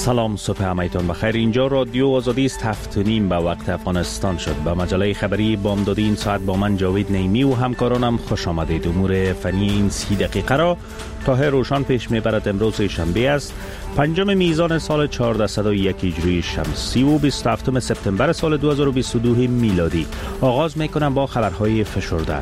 سلام، صبح همایتان بخیر. اینجا رادیو آزادی است. 7:30 به وقت افغانستان شد. به مجله خبری بامدادی این ساعت با من جاوید نیمی و همکارانم خوش آمدید. امور فنی این 30 دقیقه را طاهر روشن پیش میبرد. امروز شنبه است، 5 میزان سال 1401 هجری شمسی و 27 سپتامبر سال 2022 میلادی. آغاز میکنم با خبرهای فشرده.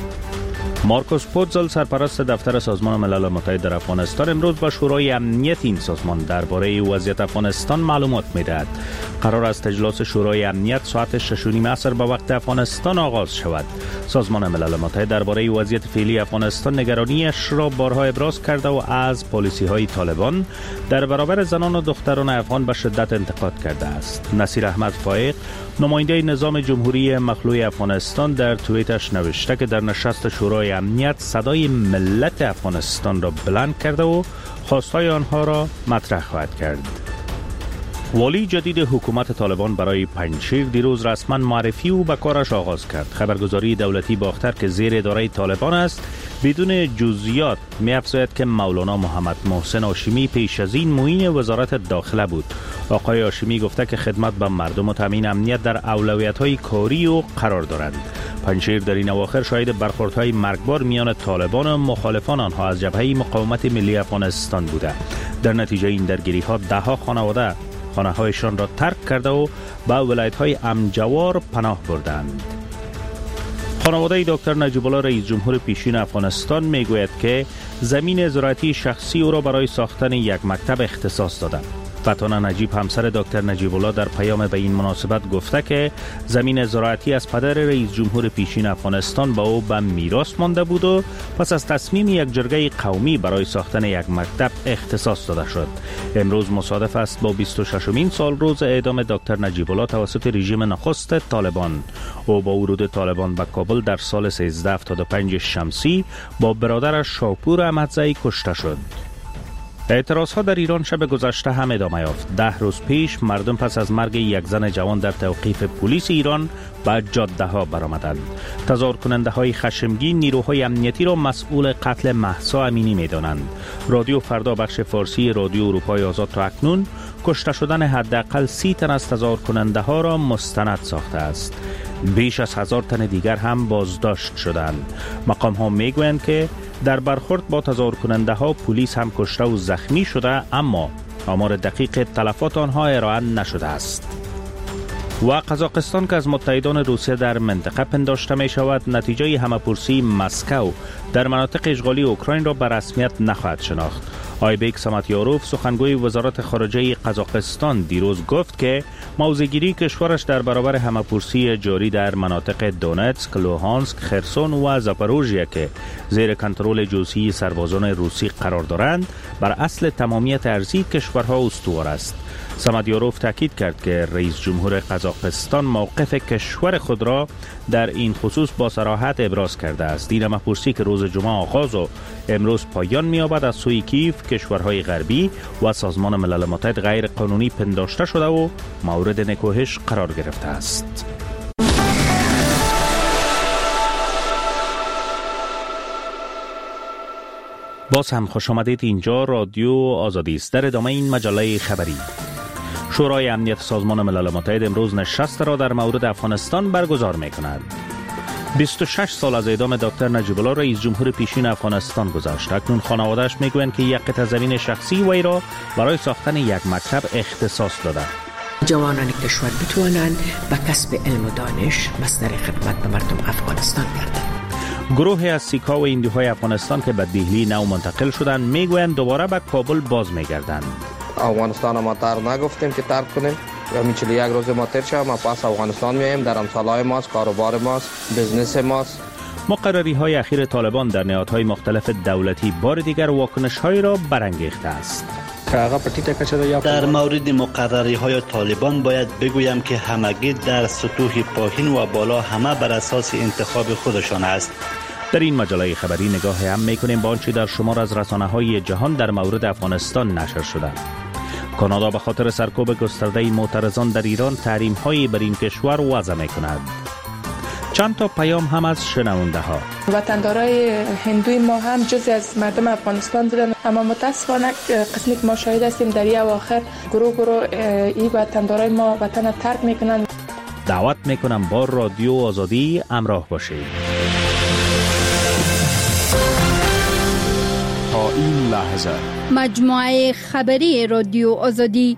مارکوس پوتزل، سرپرست دفتر سازمان ملل متحد در افغانستان، امروز با شورای امنیت این سازمان درباره وضعیت افغانستان معلومات میدهد. قرار است اجلاس شورای امنیت ساعت 6:30 عصر به وقت افغانستان آغاز شود. سازمان ملل متحد درباره وضعیت فعلی افغانستان نگرانیش را بارها ابراز کرده و از پالیسی‌های طالبان در برابر زنان و دختران افغان به شدت انتقاد کرده است. نصیر احمد فائق، نماینده نظام جمهوری مخلوع افغانستان، در توییتش نوشته که در نشست شورای امنیت صدای ملت افغانستان را بلند کرده و خواستهای آنها را مطرح خواهد کرد. والی جدید حکومت طالبان برای پنجشیر دیروز رسما معرفی و به کارش آغاز کرد. خبرگزاری دولتی باختر که زیر اداره طالبان است بدون جزئیات می‌افزاید که مولانا محمد محسن هاشمی پیش از این معین وزارت داخله بود. آقای هاشمی گفته که خدمت به مردم و تامین امنیت در اولویت‌های کاری او قرار دارند. پنجشیر در این اواخر شاهد برخوردهای مرگبار میان طالبان و مخالفان آنها از جبهه مقاومت ملی افغانستان بوده. در نتیجه این درگیری‌ها ده‌ها خانواده خانه‌هایشان را ترک کرده و به ولایت‌های امجوار پناه بردند. خانواده دکتر نجیب الله رئیس جمهور پیشین افغانستان میگوید که زمین زراعتی شخصی او را برای ساختن یک مکتب اختصاص داده. فتانه نجیب، همسر دکتر نجیب الله، در پیام به این مناسبت گفته که زمین زراعتی از پدر رئیس جمهور پیشین افغانستان به او به میراث مانده بود و پس از تصمیم یک جرگه قومی برای ساختن یک مکتب اختصاص داده شد. امروز مصادف است با 26مین سال روز اعدام دکتر نجیب الله توسط رژیم نخست طالبان. او با ورود طالبان به کابل در سال 1375 شمسی با برادرش شاپور احمدزئی کشته شد. اعتراضها در ایران شب گذشته هم ادامه یافت. 10 روز پیش مردم پس از مرگ یک زن جوان در توقیف پلیس ایران به جاده ها برآمدند. تظاهر کننده های خشمگین نیروهای امنیتی را مسئول قتل مهسا امینی می دانند. رادیو فردا بخش فارسی رادیو اروپای آزاد تا اکنون کشته شدن حداقل 30 تن از تظاهر کننده ها را مستند ساخته است. بیش از 1000 تن دیگر هم بازداشت شدند. مقام ها می گویند که در برخورد با تظاهر کننده ها پلیس هم کشته و زخمی شده، اما آمار دقیق تلفات آنها ارائه نشده است. و قزاقستان که از متحدان روسیه در منطقه پنداشته می شود، نتیجه همه‌پرسی مسکو در مناطق اشغالی اوکراین را به رسمیت نخواهد شناخت. آیبک سامتیاروف، سخنگوی وزارت خارجه قزاقستان، دیروز گفت که موضع‌گیری کشورش در برابر همه‌پرسی جاری در مناطق دونتسک، لوهانسک، خرسون و زاپاروژیا که زیر کنترل جزئی سربازان روسی قرار دارند، بر اصل تمامیت ارضی کشورها استوار است. سامتیاروف تاکید کرد که رئیس جمهور قزاقستان موقف کشور خود را در این خصوص با صراحت ابراز کرده است. این همه‌پرسی که روز جمعه آغاز و امروز پایان می‌یابد از سوی کیف، کشورهای غربی و سازمان ملل متحد غیر قانونی پنداشته شده و مورد نکوهش قرار گرفته است. باز هم خوش آمدید. اینجا رادیو آزادی است. در ادامه این مجله خبری، شورای امنیت سازمان ملل متحد امروز نشست را در مورد افغانستان برگزار می‌کند. 26 سال از اعدام دکتر نجیب الله رئیس جمهور پیشین افغانستان گذشت. اکنون خانواده‌اش میگویند که یک قطعه زمین شخصی وی را برای ساختن یک مکتب اختصاص داده. جوانان کشور بتوانند به کسب علم و دانش مصدر خدمت به مردم افغانستان گردند. گروهی از سیک‌ها و هندوهای افغانستان که به دهلی نو منتقل شدند میگویند دوباره به کابل باز میگردند. افغانستان ما ترک نگفتیم که ترک کنیم. همین 41 روز ما تر شد، ما پس افغانستان میایم. در امثالای ماست، کاروبار ماست، بزنس ماست. مقرری‌های اخیر طالبان در نهادهای مختلف دولتی بار دیگر واکنش‌هایی را برانگیخته است. در مورد مقرری‌های طالبان باید بگویم که همگی در سطوح پایین و بالا همه بر اساس انتخاب خودشان است. در این مجله خبری نگاه هم می‌کنیم به آنچه در شمار از رسانه‌های جهان در مورد افغانستان نشر شده. کانادا به خاطر سرکوب گسترده معترضان در ایران تحریم‌هایی بر این کشور وضع می‌کند. چند تا پیام هم از شنونده ها. وطندارای هندوی ما هم جزی از مردم افغانستان بودن، اما متاسفانه قسمی که ما شاهد هستیم در این اواخر گروه این وطندارای ما وطن ترک میکنن. دعوت میکنم با رادیو آزادی همراه باشید. تا این لحظه مجموعه خبری رادیو آزادی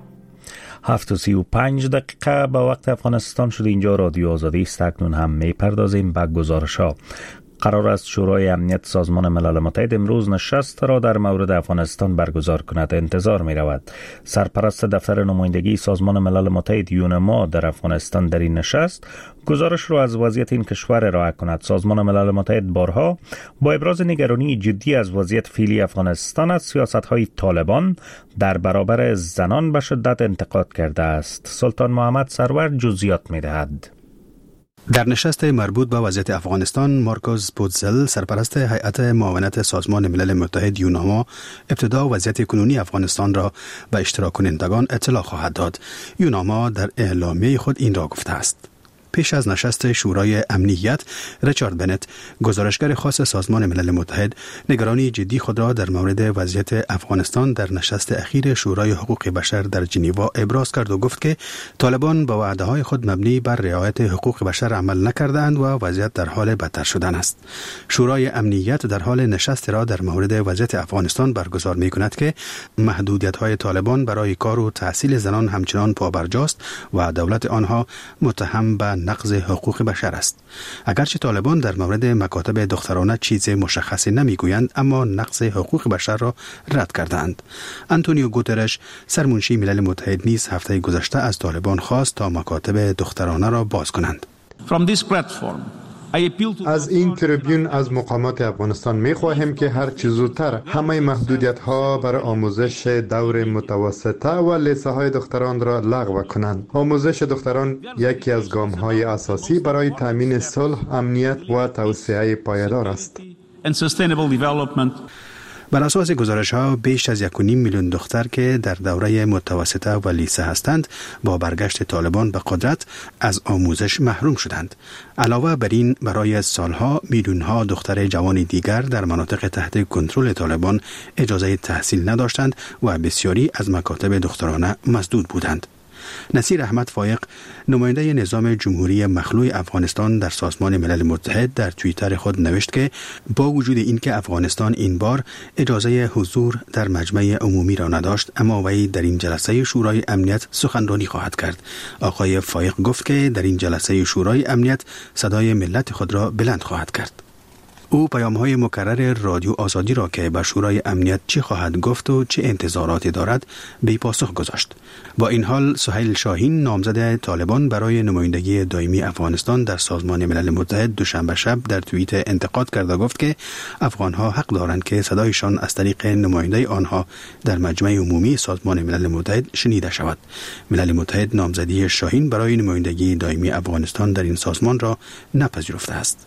7:35 به وقت افغانستان شد. اینجا رادیو آزادی است. اکنون هم میپردازیم به گزارش‌ها. قرار است شورای امنیت سازمان ملل متحد امروز نشست را در مورد افغانستان برگزار کند. انتظار می رود سرپرست دفتر نمایندگی سازمان ملل متحد یونما در افغانستان در این نشست گزارش را از وضعیت این کشور ارائه کند. سازمان ملل متحد بارها با ابراز نگرانی جدی از وضعیت فعلی افغانستان از سیاست‌های طالبان در برابر زنان به شدت انتقاد کرده است. سلطان محمد سرور جزئیات می‌دهد. در نشست مربوط به وضعیت افغانستان، مارکوس پوتزل، سرپرست هیئت معاونت سازمان ملل متحد یوناما، ابتدا وضعیت کنونی افغانستان را به اشتراک کنندگان اطلاع خواهد داد. یوناما در اعلامیه خود این را گفته است. پیش از نشست شورای امنیت، ریچارد بنت، گزارشگر خاص سازمان ملل متحد، نگرانی جدی خود را در مورد وضعیت افغانستان در نشست اخیر شورای حقوق بشر در ژنو ابراز کرد و گفت که طالبان با وعده‌های خود مبنی بر رعایت حقوق بشر عمل نکردند و وضعیت در حال بدتر شدن است. شورای امنیت در حال نشست را در مورد وضعیت افغانستان برگزار می‌کند که محدودیت‌های طالبان برای کار و تحصیل زنان همچنان پابرجاست و دولت آنها متهم به نقض حقوق بشر است. اگرچه طالبان در مورد مکاتب دخترانه چیز مشخصی نمیگویند، اما نقض حقوق بشر را رد کردند. آنتونیو گوترش، سرمنشی ملل متحد، نیز هفته گذشته از طالبان خواست تا مکاتب دخترانه را باز کنند. از این تریبیون از مقامات افغانستان می خواهیم که هر چه زودتر همه محدودیت ها برای آموزش دور متوسطه و لیسه های دختران را لغو کنند. آموزش دختران یکی از گام های اساسی برای تامین صلح، امنیت و توسعه پایدار است. بر اساس گزارش ها بیش از 1.5 میلیون دختر که در دوره متوسطه و لیسه هستند با برگشت طالبان به قدرت از آموزش محروم شدند. علاوه بر این برای سالها میلیون ها دختر جوان دیگر در مناطق تحت کنترل طالبان اجازه تحصیل نداشتند و بسیاری از مکاتب دخترانه مسدود بودند. نصیر احمد فایق، نماینده نظام جمهوری مخلوع افغانستان در سازمان ملل متحد، در توییتر خود نوشت که با وجود اینکه افغانستان این بار اجازه حضور در مجمع عمومی را نداشت، اما وی در این جلسه شورای امنیت سخنرانی خواهد کرد. آقای فایق گفت که در این جلسه شورای امنیت صدای ملت خود را بلند خواهد کرد. او پیام‌های مکرر رادیو آزادی را که به شورای امنیت چه خواهد گفت و چه انتظاراتی دارد بی پاسخ گذاشت. با این حال سهیل شاهین، نامزد طالبان برای نمایندگی دائمی افغانستان در سازمان ملل متحد، دوشنبه شب در توییت انتقاد کرد و گفت که افغان‌ها حق دارند که صدایشان از طریق نماینده آنها در مجمع عمومی سازمان ملل متحد شنیده شود. ملل متحد نامزدی شاهین برای نمایندگی دائمی افغانستان در این سازمان را نپذیرفته است.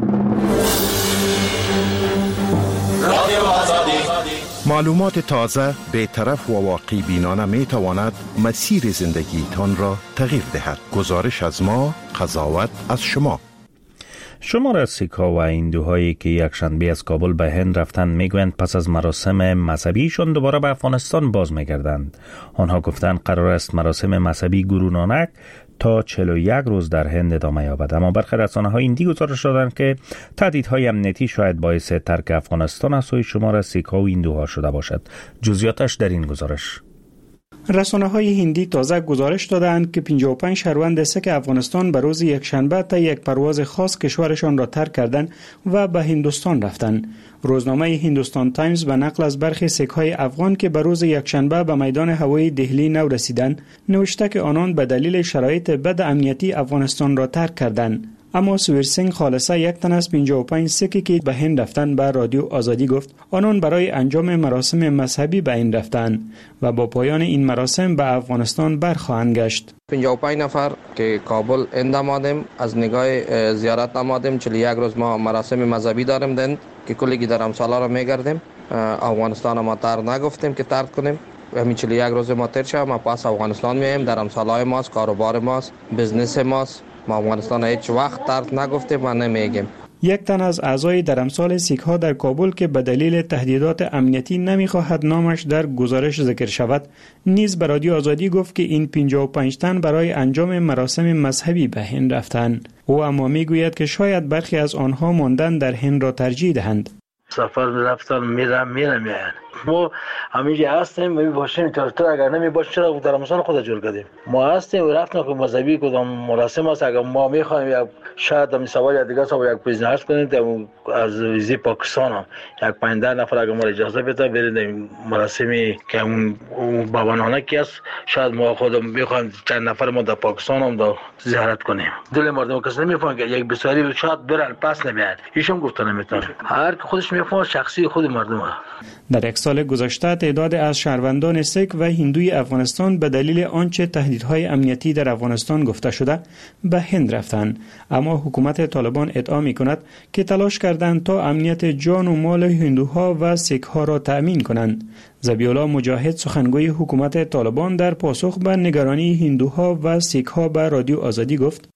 معلومات تازه، بی‌طرف و واقعی بینانه می تواند مسیر زندگیتان را تغییر دهد. گزارش از ما، قضاوت از شما. شمار سیک‌ها و هندوهایی که یک شنبه از کابل به هند رفتند میگویند پس از مراسم مذهبیشان دوباره به افغانستان باز میگردند. آنها گفتند قرار است مراسم مذهبی گرونانک تا 41 روز در هند ادامه یابد. اما برخی رسانه‌های هندی گزارش دادند که تهدیدهای امنیتی شاید باعث ترک افغانستان از سوی شمار از سیک‌ها و هندوها شده باشد. جزئیاتش در این گزارش. رسانه‌های هندی تازه گزارش دادند که 55 شهروند سیک افغانستان به روز یکشنبه تا یک پرواز خاص کشورشان را ترک کردند و به هندوستان رفتند. روزنامه هندوستان تایمز به نقل از برخی سیک‌های افغان که به روز یکشنبه به میدان هوایی دهلی نو رسیدند نوشته که آنان به دلیل شرایط بد امنیتی افغانستان را ترک کردند. اما سویر سینگ خالصه، یک تن از 55 سیکی که به هند رفتند، به رادیو آزادی گفت آنان برای انجام مراسم مذهبی به هند رفتند و با پایان این مراسم به افغانستان برخواهند گشت. 55 نفر که کابل هند آمدیم، از نگاه زیارت آمدیم. 41 روز ما مراسم مذهبی داریم دن که کلی درمسالا را میگردیم. افغانستان ما تر نگفتیم که ترک کنیم. همین 41 روز ما تر شد، ما پاس افغانستان میایم. درمسالای ماست، کاروبار ماست، بزنس ماست ما افغانستان هیچ وقت ترک نگفتیم و نمیگیم. یک تن از اعضای درمسال سیک ها در کابل که به دلیل تهدیدات امنیتی نمیخواهد نامش در گزارش ذکر شود نیز به رادیو آزادی گفت که این 55 تن برای انجام مراسم مذهبی به هند رفتند. او اما میگوید که شاید برخی از آنها ماندن در هند را ترجیح دهند. سفر رفتن میرم میاین. ما همینجا هستیم و باشیم تا اگر نمی باشه چرا درمسال خود جور کردیم. ما هستیم و رفتن که مذهبی کدام مراسم است اگر ما میخوایم یک شاید هم سوال یا دیگه سوال یک بیزنس کنیم از ویزی پاکستان هم یک 15 نفر اگر ما اجازه بده بریم مراسمی که اون بابانانه کی است شاید ما خودم میخوایم چند نفر ما در پاکستان هم در زیارت کنیم. دل مردم کس نمیفهمه که یک بسیاری شاید برن پس نمیاد. ایشون گفته نمیتونه. هر کی خودش میفهمه شخصی خود مردم. در یک سال گذشته تعداد از شهروندان سیک و هندوی افغانستان به دلیل آنچه تهدیدهای امنیتی در افغانستان گفته شده به هند رفتند، اما حکومت طالبان ادعا می‌کند که تلاش کردند تا امنیت جان و مال هندوها و سیک ها را تأمین کنند. ذبیح‌الله مجاهد سخنگوی حکومت طالبان در پاسخ به نگرانی هندوها و سیک ها به رادیو آزادی گفت: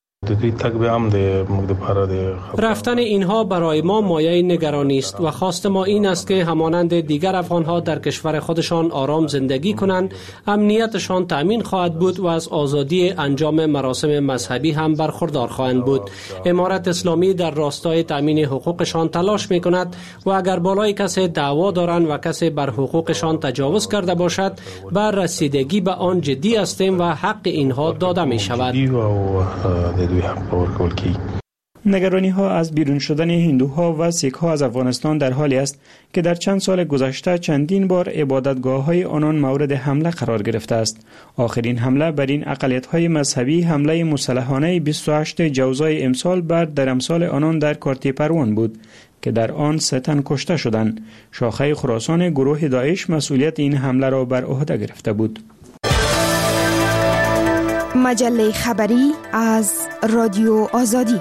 رفتن اینها برای ما مایه نگرانی است و خواست ما این است که همانند دیگر افغانها در کشور خودشان آرام زندگی کنند، امنیتشان تأمین خواهد بود و از آزادی انجام مراسم مذهبی هم برخوردار خواهند بود. امارت اسلامی در راستای تأمین حقوقشان تلاش می کند و اگر بالای کسی دعوا دارند و کسی بر حقوقشان تجاوز کرده باشد بر رسیدگی به آن جدی هستیم و حق اینها داده می شود. نگرانی ها از بیرون شدن هندوها و سیک ها از افغانستان در حالی است که در چند سال گذشته چندین بار عبادتگاه های آنان مورد حمله قرار گرفته است. آخرین حمله بر این اقلیت های مذهبی حمله مسلحانه 28 جوزای امسال بر درمسال آنان در کارتی پروان بود که در آن 3 تن کشته شدند. شاخه خراسان گروه داعش مسئولیت این حمله را بر عهده گرفته بود. مجله خبری از رادیو آزادی.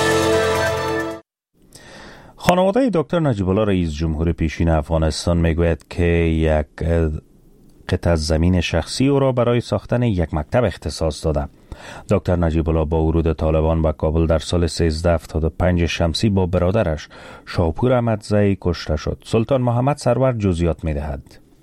خانواده دکتر نجیب الله رئیس جمهور پیشین افغانستان میگوید که یک قطعه زمین شخصی او را برای ساختن یک مکتب اختصاص داده. دکتر نجیب الله با ورود طالبان به کابل در سال 1375 شمسی با برادرش شاپور احمدزئی کشته شد. سلطان محمد سرور جزئیات میدهد.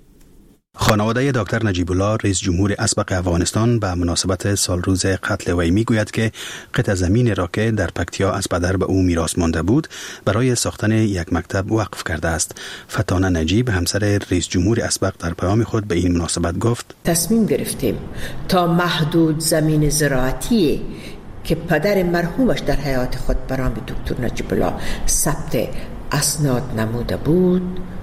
خانواده دکتر نجیب الله رئیس جمهور اسبق افغانستان به مناسبت سالروز قتل وی میگوید که قطعه زمین را که در پکتیا از پدر به او میراث مانده بود برای ساختن یک مکتب وقف کرده است. فتانه نجیب همسر رئیس جمهور اسبق در پیام خود به این مناسبت گفت: تصمیم گرفتیم تا محدود زمین زراعتی که پدر مرحومش در حیات خود برام دکتر نجیب الله ثبت اسناد نموده بود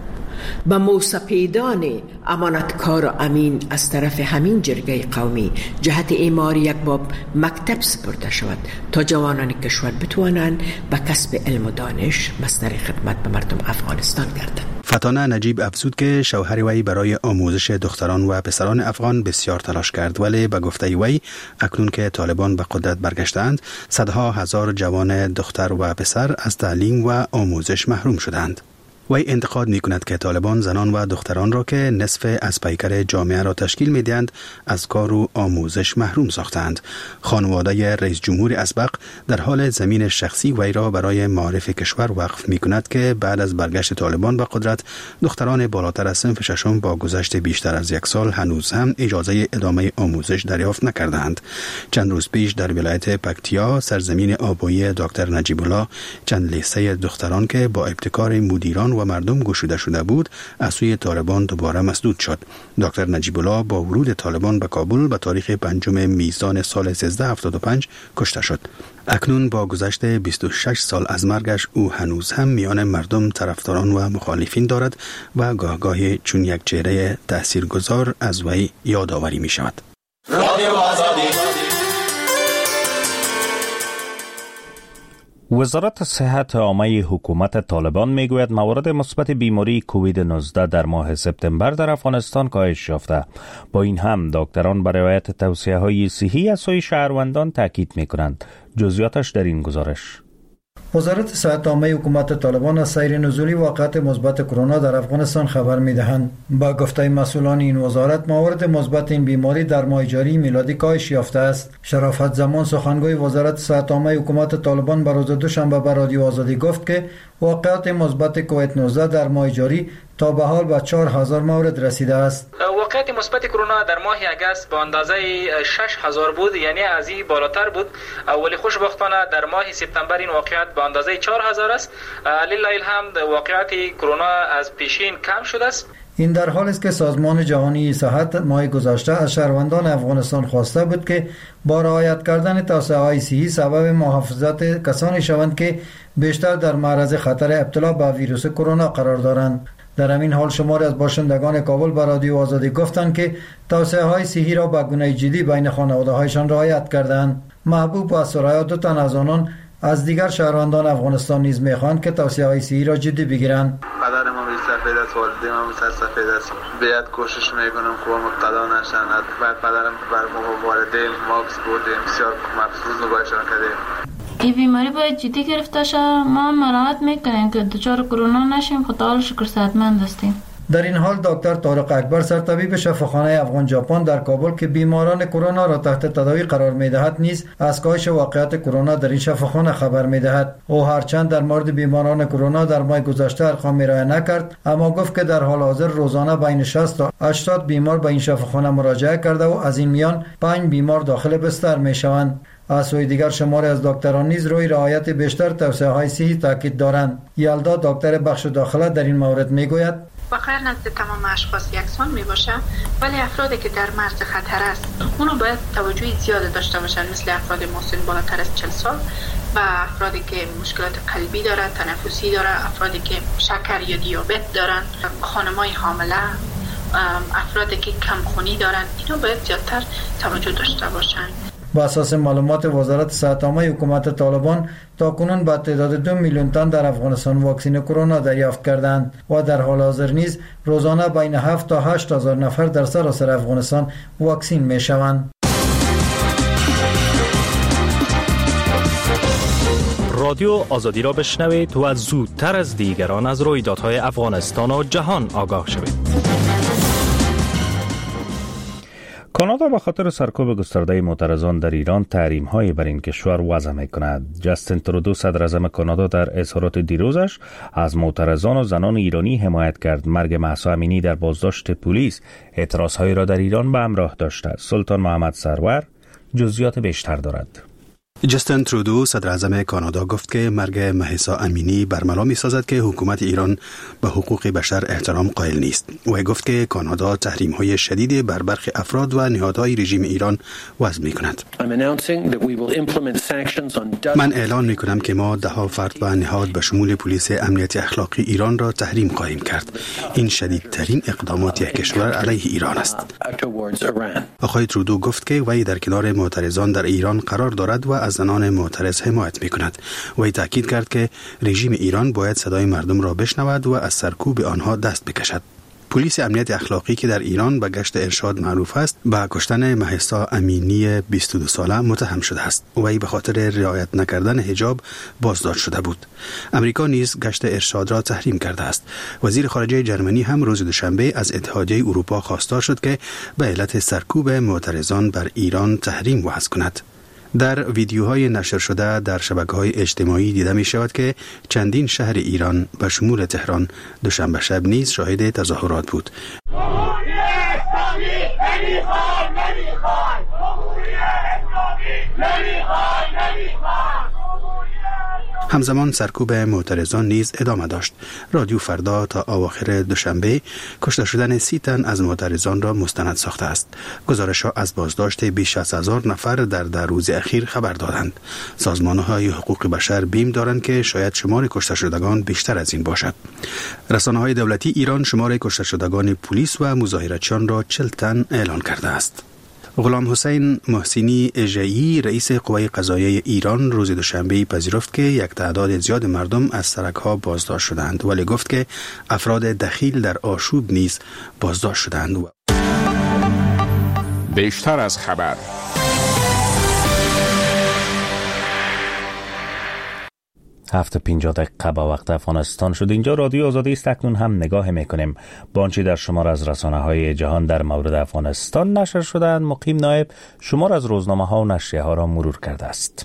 به موسپیدان امانتکار و امین از طرف همین جرگه قومی جهت اعمار یک باب مکتب سپرده شود تا جوانان کشور بتوانند به کسب علم و دانش مصدر خدمت به مردم افغانستان گردند. فتانه نجیب افزود که شوهر وی برای آموزش دختران و پسران افغان بسیار تلاش کرد، ولی به گفته وی اکنون که طالبان به قدرت برگشتند صدها هزار جوان دختر و پسر از تعلیم و آموزش محروم شدند. وی انتقاد می کند که طالبان زنان و دختران را که نصف از پیکر جامعه را تشکیل می دهند از کار و آموزش محروم ساختند. خانواده رئیس جمهور اسبق در حال زمین شخصی وی را برای معارف کشور وقف می کند که بعد از برگشت طالبان به قدرت دختران بالاتر از صنف ششم با گذشت بیشتر از 1 سال هنوز هم اجازه ادامه آموزش دریافت نکردند. چند روز پیش در ولایت پکتیا سرزمین آبایی دکتر نجیب الله چند لیسه دختران که با ابتکار مدیران و مردم گشوده شده بود از سوی طالبان دوباره مسدود شد. دکتر نجیب الله با ورود طالبان به کابل به تاریخ 5 میزان سال 1375 کشته شد. اکنون با گذشت 26 سال از مرگش او هنوز هم میان مردم طرفداران و مخالفین دارد و گاهی چون یک چهره تاثیرگذار از وی یادآوری می شود. وزارت صحت عامه حکومت طالبان میگوید موارد مثبت بیماری کووید 19 در ماه سپتامبر در افغانستان کاهش یافته. با این هم دکتران بر رعایت توصیه‌های صحی از سوی شهروندان تاکید میکنند. جزئیاتش در این گزارش. وزارت صحت عامه حکومت طالبان از سیر نزولی واقعات مثبت کرونا در افغانستان خبر می‌دهند. با گفته مسئولان این وزارت، موارد مثبت این بیماری در ماه جاری میلادی کاهش یافته است. شرافت زمان سخنگوی وزارت صحت عامه حکومت طالبان به روز دوشنبه به رادیو آزادی گفت که واقعات مثبت کووید 19 در ماه جاری تا به حال به 4000 مورد رسیده است. واقعات مثبت کرونا در ماه اگست به اندازه 6000 بود، یعنی از این بالاتر بود، ولی خوشبختانه در ماه سپتامبر این واقعات به اندازه 4000 است. لله الحمد واقعات کرونا از پیشین کم شده است. این در حالی است که سازمان جهانی صحت ماه گذشته از شهروندان افغانستان خواسته بود که با رعایت کردن توصیه‌های صحی سبب محافظت کسانی شوند که بیشتر در معرض خطر ابتلا به ویروس کرونا قرار دارند. در همین حال شماری از باشندگان کابل به رادیو آزادی گفتند که توصیه‌های صحی را به گونه جدی بین خانواده‌هایشان رعایت کردند. محبوب و سریا دو تن از آنان از دیگر شهروندان افغانستان نیز می‌خواهند که توصیه‌های صحی را جدی بگیرند. پدر ما سفید است، والدین ما سفید است. بیاد کوشش می‌کنم که مبتلا نشن. بعد پدرم بر والدین ماکس بودیم، بسیار مخصوص نگاهشان کردیم. این بیماری باید جدی گرفته شه. ما مراعات میکنیم که دچار کرونا نشیم. خدا رو شکر صحتمند هستیم. در این حال دکتر طارق اکبر سرطبیب شفاخانه افغان ژاپن در کابل که بیماران کرونا را تحت تداوی قرار می‌دهد نیز از کاهش واقعات کرونا در این شفاخانه خبر می‌دهد. او هرچند در مورد بیماران کرونا در ماه گذشته ارقام ارائه نکرد، اما گفت که در حال حاضر روزانه بین 60 تا 80 بیمار به این شفاخانه مراجعه کرده و از این میان 5 بیمار داخل بستر می‌شوند. از سوی دیگر شماری از دکتران نیز روی رعایت بیشتر توصیه‌های صحی تاکید دارند. یلدا دکتر بخش داخله در این مورد میگوید: بخیر نزد تمام اشخاص یکسان می باشه، ولی افرادی که در معرض خطر است اونو باید توجه زیاد داشته باشن، مثل افراد مسن بالاتر از 40 سال و افرادی که مشکلات قلبی دارن، تنفسی دارن، افرادی که شکر یا دیابت دارن، خانمای حامله، افرادی که کمخونی دارن، اینو باید زیادتر توجه داشته باشن. با اساس معلومات وزارت صحت عامه حکومت طالبان تاکنون به تعداد 2 میلیون تن در افغانستان واکسن کرونا دریافت کردند و در حال حاضر نیز روزانه بین 7 تا 8 هزار نفر در سراسر افغانستان واکسن می شوند. رادیو آزادی را بشنوید و زودتر از دیگران از رویدادهای افغانستان و جهان آگاه شوید. کانادا به خاطر سرکوب گسترده معترضان در ایران تحریم‌های بر این کشور وضع می‌کند. جاستین ترودو صدراعظم کانادا در اظهارات دیروزش از معترضان و زنان ایرانی حمایت کرد. مرگ مهسا امینی در بازداشت پلیس اعتراض‌هایی را در ایران به همراه داشته است. سلطان محمد سرور جزئیات بیشتر دارد. جاستین ترودو صدراعظم کانادا گفت که مرگ مهسا امینی برملا می‌سازد که حکومت ایران به حقوق بشر احترام قائل نیست. او گفت که کانادا تحریم‌های شدید بر برخی افراد و نهادهای رژیم ایران وضع می‌کند. من اعلان می‌کنم که ما 10 فرد و نهاد به شمول پلیس امنیت اخلاقی ایران را تحریم خواهیم کرد. این شدیدترین اقدامات یک کشور علیه ایران است. آقای ترودو گفت که وی در کنار معترضان در ایران قرار دارد و از زنان معترض حمایت می‌کند. وی تاکید کرد که رژیم ایران باید صدای مردم را بشنود و از سرکوب آنها دست بکشد. پلیس امنیت اخلاقی که در ایران به گشت ارشاد معروف است، به کشتن مهسا امینی 22 ساله متهم شده است. وی به خاطر رعایت نکردن حجاب بازداشت شده بود. امریکا نیز گشت ارشاد را تحریم کرده است. وزیر خارجه جرمنی هم روز دوشنبه از اتحادیه اروپا خواستار شد که به علت سرکوب معترضان بر ایران تحریم وضع کند. در ویدیوهای نشر شده در شبکه‌های اجتماعی دیده می شود که چندین شهر ایران به شمول تهران دوشنبه شب نیز شاهد تظاهرات بود. همزمان سرکوب معترضان نیز ادامه داشت. رادیو فردا تا اواخر دوشنبه کشته شدن 30 تن از معترضان را مستند ساخته است. گزارش‌ها از بازداشت بیش از 1000 نفر در روز اخیر خبر دادند. سازمان‌های حقوق بشر بیم دارند که شاید شمار کشته شدگان بیشتر از این باشد. رسانه‌های دولتی ایران شمار کشته شدگان پلیس و مظاهراتچیان را 40 تن اعلان کرده است. غلام حسین محسنی اژه‌ای رئیس قوه قضاییه ایران روز دوشنبه پذیرفت که یک تعداد زیاد مردم از سرک‌ها بازداشت شدند، ولی گفت که افراد دخیل در آشوب نیز بازداشت شدند. بیشتر از خبر. 7:50 به وقت افغانستان شد. اینجا رادیو آزادی است. اکنون هم نگاه میکنیم با آنچه در شمار از رسانه‌های جهان در مورد افغانستان نشر شدند. مقیم نایب شمار از روزنامه‌ها و نشریه‌ها را مرور کرده است.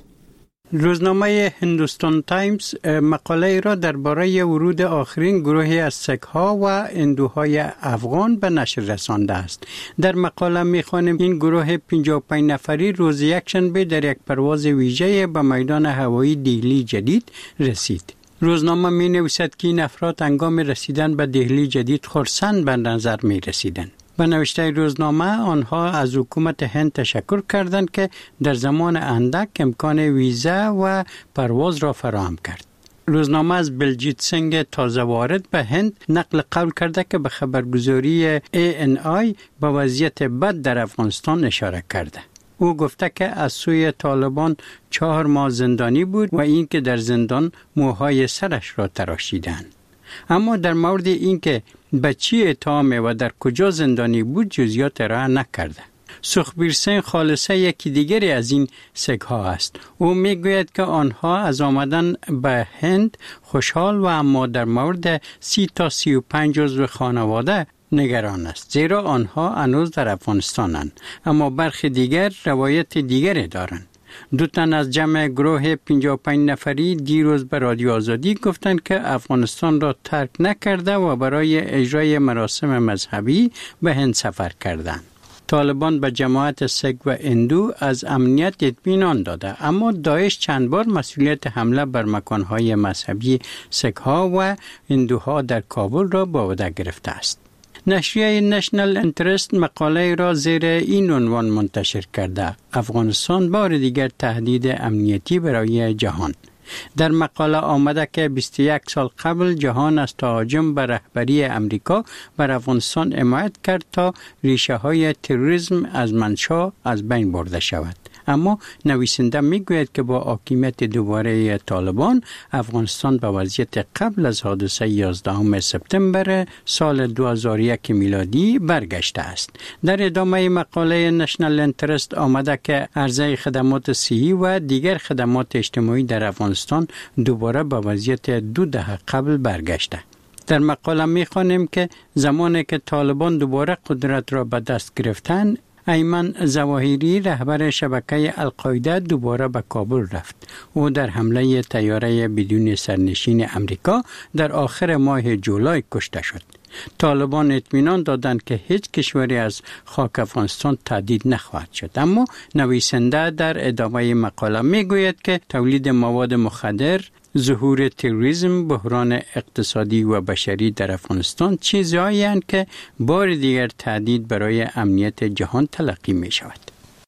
روزنامه هندوستان تایمز مقاله را درباره ورود آخرین گروهی از سک‌ها و هندوهای افغان به نشر رسانده است. در مقاله می‌خوانیم این گروه 55 نفری روز یکشنبه در یک پرواز ویژه به میدان هوایی دهلی جدید رسید. روزنامه می‌نویسد که این افراد هنگام رسیدن به دهلی جدید خرسند به نظر می‌رسیدند. به نوشته روزنامه آنها از حکومت هند تشکر کردند که در زمان اندک امکان ویزا و پرواز را فراهم کرد. روزنامه از بلجیت سنگ تازه وارد به هند نقل قول کرده که به خبرگزاری ANI به وضعیت بد در افغانستان اشاره کرده. او گفته که از سوی طالبان 4 ماه زندانی بود و اینکه در زندان موهای سرش را تراشیدند. اما در مورد اینکه به چی اتهام و در کجا زندانی بود جزئیات ارائه نکرده. سخبیر سنگ خالصه یکی دیگری از این سگ‌ها است. او میگوید که آنها از آمدن به هند خوشحال و اما در مورد 30 تا 35 عضو خانواده نگران است، زیرا آنها هنوز در افغانستانند، اما برخی دیگر روایت دیگری دارند. 2 تن از جمع گروه 55 نفری دیروز به رادیو آزادی گفتند که افغانستان را ترک نکرده و برای اجرای مراسم مذهبی به هند سفر کردند. طالبان به جماعت سک و هندو از امنیت اطمینان داده، اما داعش چند بار مسئولیت حمله بر مکانهای مذهبی سک‌ها و هندوها در کابل را به عهده گرفته است. نشریه نشنل انترست مقاله را زیر این عنوان منتشر کرده: افغانستان بار دیگر تهدید امنیتی برای جهان. در مقاله آمده که 21 سال قبل جهان از تهاجم بر رهبری امریکا بر افغانستان حمایت کرد تا ریشه های تروریسم از منشأ از بین برده شود. اما نویسنده میگوید که با حاکمیت دوباره طالبان افغانستان به وضعیت قبل از حادثه 11 سپتامبر سال 2001 میلادی برگشته است. در ادامه مقاله نشنل انترست آمده که عرضه خدمات صحی و دیگر خدمات اجتماعی در افغانستان دوباره به وضعیت 2 دهه قبل برگشته. در مقاله می‌خوانیم که زمانی که طالبان دوباره قدرت را به دست گرفتند، ایمن ظواهری رهبر شبکه القاعده دوباره به کابل رفت. او در حمله طیاره بدون سرنشین امریکا در آخر ماه جولای کشته شد. طالبان اطمینان دادند که هیچ کشوری از خاک افغانستان تهدید نخواهد شد، اما نویسنده در ادامه مقاله میگوید که تولید مواد مخدر، ظهور تروریسم، بحران اقتصادی و بشری در افغانستان چیزهایی هستند که بار دیگر تهدید برای امنیت جهان تلقی می شود.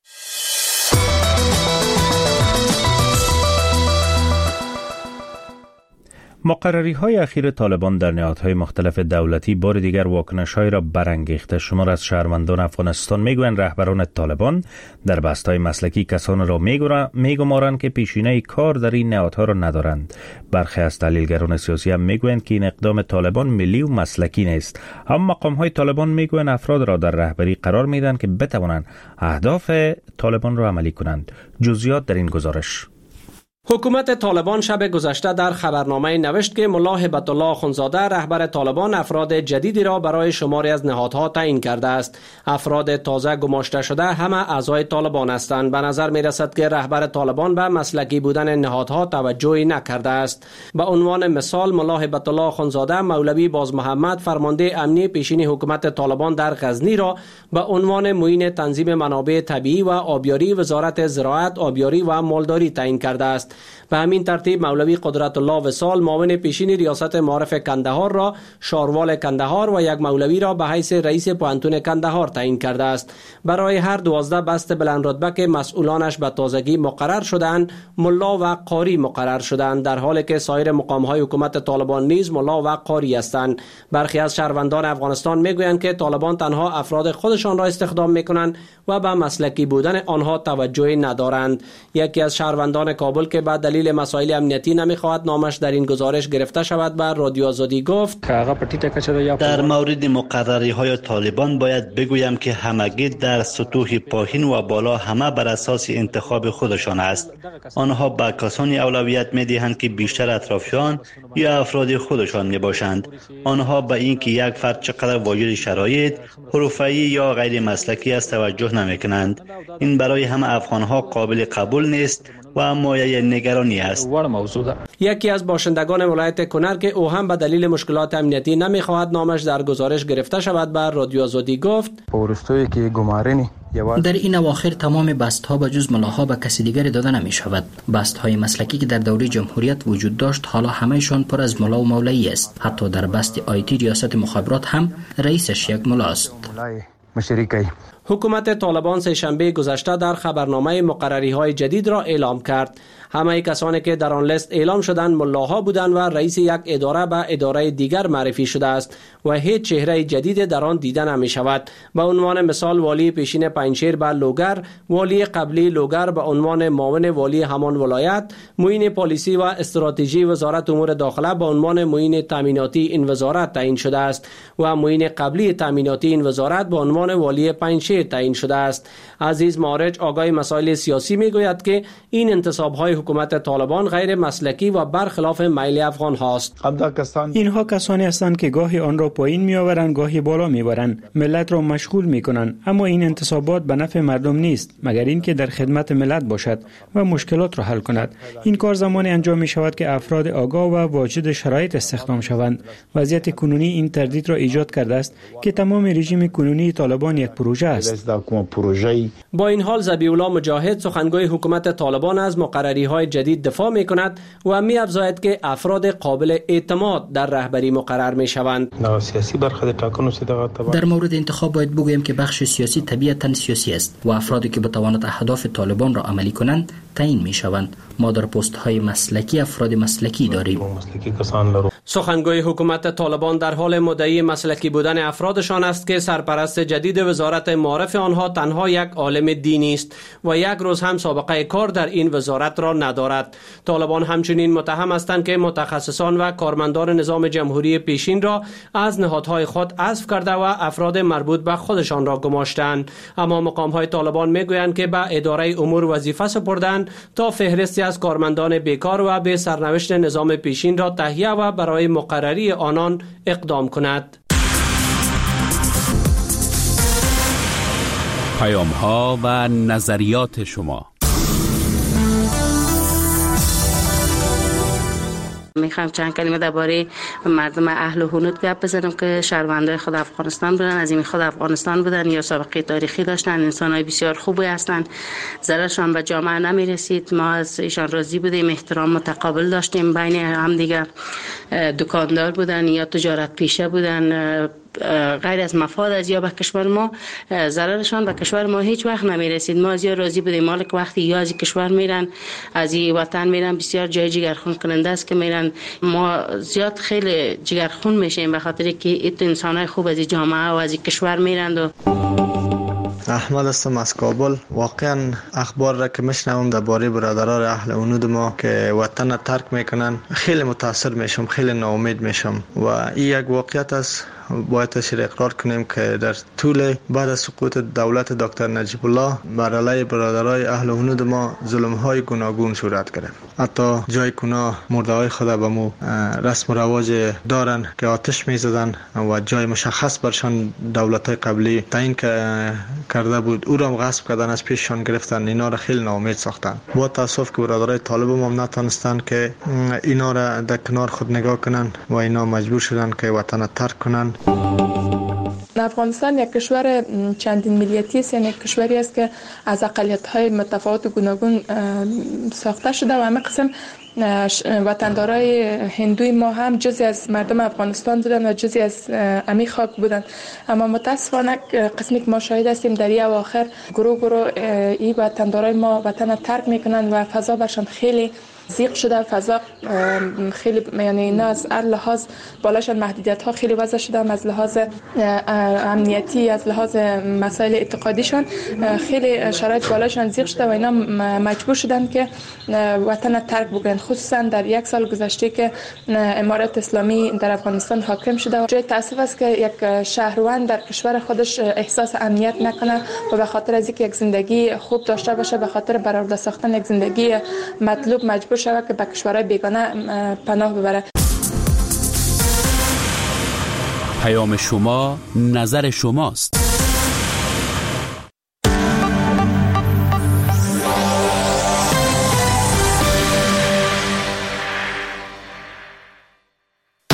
مقرری‌های اخیر طالبان در نهادهای مختلف دولتی بار دیگر واکنش‌های را برانگیخته. شمار از شهروندان افغانستان میگویند رهبران طالبان در بسته‌های مسلکی کسان را میگمارند که پیشینه کار در این نهادها را ندارند. برخی از تحلیلگران سیاسی هم میگویند که این اقدام طالبان ملی و مسلکی نیست. اما مقام‌های طالبان میگویند افراد را در رهبری قرار میدن که بتوانند اهداف طالبان را عملی کنند. جزئیات در این گزارش. حکومت طالبان شب گذشته در خبرنامه نوشت که ملا هبت الله اخوندزاده رهبر طالبان افراد جدیدی را برای شماری از نهادها تعیین کرده است. افراد تازه گماشته شده همه اعضای طالبان هستند. به نظر می رسد که رهبر طالبان به مسلکی بودن نهادها توجهی نکرده است. به عنوان مثال ملا هبت الله اخوندزاده مولوی باز محمد فرمانده امنی پیشین حکومت طالبان در غزنی را به عنوان معین تنظیم منابع طبیعی و آبیاری وزارت زراعت، آبیاری و مالداری تعیین کرده است. به همین ترتیب مولوی قدرت الله وصال معاون پیشین ریاست معارف کندهار را شاروال کندهار و یک مولوی را به حیث رئیس پوهنتون کندهار تعیین کرده است. برای هر 12 بست بلند رتبه که مسئولانش به تازگی مقرر شدند، ملا و قاری مقرر شدند، در حالی که سایر مقام‌های حکومت طالبان نیز ملا و قاری هستند. برخی از شهروندان افغانستان میگویند که طالبان تنها افراد خودشان را استخدام میکنند و به مسلکی بودن آنها توجهی ندارند. یکی از شهروندان کابل که که به دلیل مسائل امنیتی نمیخواهد نامش در این گزارش گرفته شود به رادیو آزادی گفت در مورد مقرری های طالبان باید بگویم که همگی در سطوح پایین و بالا همه بر اساس انتخاب خودشان است. آنها به کسانی اولویت می‌دهند که بیشتر اطرافیان یا افراد خودشان میباشند. آنها به اینکه یک فرد چقدر واجد شرایط حرفه‌ای یا غیر مسلکی است توجه نمی‌کنند. این برای همه افغان‌ها قابل قبول نیست و مایه نگرانی است. یکی از باشندگان ولایت کنر که او هم به دلیل مشکلات امنیتی نمیخواهد نامش در گزارش گرفته شود به رادیو آزادی گفت در این اواخر تمام بست ها به جز ملاها به کسی دیگری داده نمی شود. بست های مسلکی که در دوره جمهوریت وجود داشت حالا همهشان پر از ملا و مولایی است. حتی در بست آیتی ریاست مخابرات هم رئیسش یک ملا است. حکومت طالبان سه‌شنبه گذشته در خبرنامه مقرری‌های جدید را اعلام کرد. همه کسانی که در آن لیست اعلام شدند ملاها بودند و رئیس یک اداره به اداره دیگر معرفی شده است و هیچ چهره جدید در آن دیده نمی شود. به عنوان مثال والی پیشین پنجشیر به لوگر، والی قبلی لوگر به عنوان معاون والی همان ولایت، معین پلیسی و استراتژی وزارت امور داخله به عنوان معین تامیناتی این وزارت تعیین شده است و معین قبلی تامیناتی این وزارت به عنوان والی پنجشیر تعیین شده است. عزیز مارج آگاه مسائل سیاسی میگوید که این انتصاب‌های حکومت طالبان غیر مسلکی و برخلاف میل افغان هاست. اینها کسانی هستند که گاهی آن را پایین میآورند گاهی بالا میبرند، ملت را مشغول میکنند، اما این انتصابات به نفع مردم نیست مگر اینکه در خدمت ملت باشد و مشکلات را حل کند. این کار زمانی انجام می شود که افراد آگاه و واجد شرایط استخدام شوند. وضعیت کنونی این تردید را ایجاد کرده است که تمام رژیم کنونی طالبان یک پروژه است. با این حال ذبیح الله مجاهد سخنگوی حکومت طالبان از مقرری‌های جدید دفاع می کند و می افزاید که افراد قابل اعتماد در رهبری مقرر می شوند. در مورد انتخاب باید بگویم که بخش سیاسی طبیعتاً سیاسی است و افرادی که بتواند اهداف طالبان را عملی کنند تعیین می شوند. ما در پست های مسلکی افراد مسلکی داریم. سخنگوی حکومت طالبان در حال مدعی مسلکی بودن افرادشان است که سرپرست جدید وزارت معارف آنها تنها یک عالم دینی است و یک روز هم سابقه کار در این وزارت را ندارد. طالبان همچنین متهم هستند که متخصصان و کارمندان نظام جمهوری پیشین را از نهادهای خود حذف کرده و افراد مربوط به خودشان را گماشتند. اما مقام‌های طالبان میگویند که به اداره امور وظیفه سپردند تا فهرستی از کارمندان بیکار و به سرنوشت نظام پیشین را تهیه و برای مقرری آنان اقدام کند. پیام‌ها و نظریات شما. میخوام چند کلمه درباره مردم اهل هنود گپ بزنم که شهروندای خود افغانستان بودن، از این خود افغانستان بودن یا سابقه تاریخی داشتن، انسانای بسیار خوبی هستند، ضررشان به جامعه نمیرسید. ما از ایشان راضی بودیم، احترام متقابل داشتیم بین هم دیگه. دکاندار بودن یا تجارت پیشه بودن، غیر از مفاد از یا به کشور ما، ضررشان به کشور ما هیچ وقت نمی رسید. ما از یا راضی بودیم. مالک وقتی یا از کشور میرن، از این وطن میرن، بسیار جای جگرخون کننده است که میرن. ما زیاد خیلی جگرخون میشیم به خاطر که این انسانای خوب از جامعه و از کشور میرند. و احمد هستم از کابل. واقعا اخبار را که میشنوم درباره برادران اهل هنود ما که وطن ترک میکنن خیلی متاثر میشم، خیلی ناامید میشم و این یک واقعیت است. باید تشریح اقرار کنیم که در طول بعد از سقوط دولت دکتر نجیب الله بر علیه برادرای اهل هنود ما ظلم‌های گوناگون صورت گرفت. حتی جای کنا مرده‌های خود به مو رسم و رواج دارن که آتش می‌زدن و جای مشخص برشان دولت‌های قبلی تعیین کرده بود، او را غصب کردن، از پیششان گرفتن. اینا را خیلی ناامید ساختن. با تاسف که برادرای طالب هم نتونستن که اینا را در کنار خود نگاه کنن و اینا مجبور شدن که وطن ترک کنن. افغانستان یک کشور چندین ملیتی است، یعنی کشوری است که از اقلیت‌های متفاوت و گوناگون ساخته شده و همه قسم وطندارای هندوی ما هم جزئی از مردم افغانستان بودن و جزئی از امی خاک بودن. اما متاسفانه قسمی که ما شاهد هستیم در این اواخر گروه این وطندارای ما وطن ترک میکنن و فضا برشان خیلی ضیق شده، فضا خیلی یعنی نه از هر لحاظ بالاشان محدودیت ها خیلی وضع شده، از لحاظ امنیتی، از لحاظ مسائل اعتقادیشان خیلی شرایط بالاشان ضیق شده و اینا مجبور شدن که وطن ترک بکنن، خصوصا در یک سال گذشته که امارت اسلامی در افغانستان حاکم شده. جای تاسف است که یک شهروند در کشور خودش احساس امنیت نکنه و به خاطر از اینکه یک زندگی خوب داشته باشه، به خاطر برآورده ساختن یک زندگی مطلوب مجبور شود که به کشورهای بیگانه پناه ببره. پیام شما، نظر شماست.